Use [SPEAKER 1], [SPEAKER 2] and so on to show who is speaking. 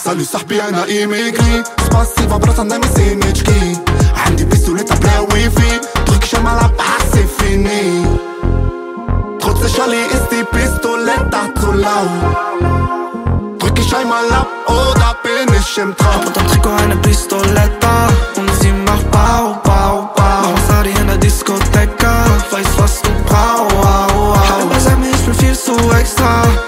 [SPEAKER 1] Salut صاحبي أنا إيميغري سباسيفا برا تنضمي سيميتشكي عندي بيستوليتا بلا ويفي drück schon mal ab, c'est fini Trotz Charlie ist die Pistoletta zu laut Drück ich einmal ab oder bin ich im Traum
[SPEAKER 2] Hab unterm Trikot eine Pistoletta und sie macht Bau, Bau, Bau Mach Masari in der Diskotheka, weiß was du brauchst Sag mir, ich bin viel zu extra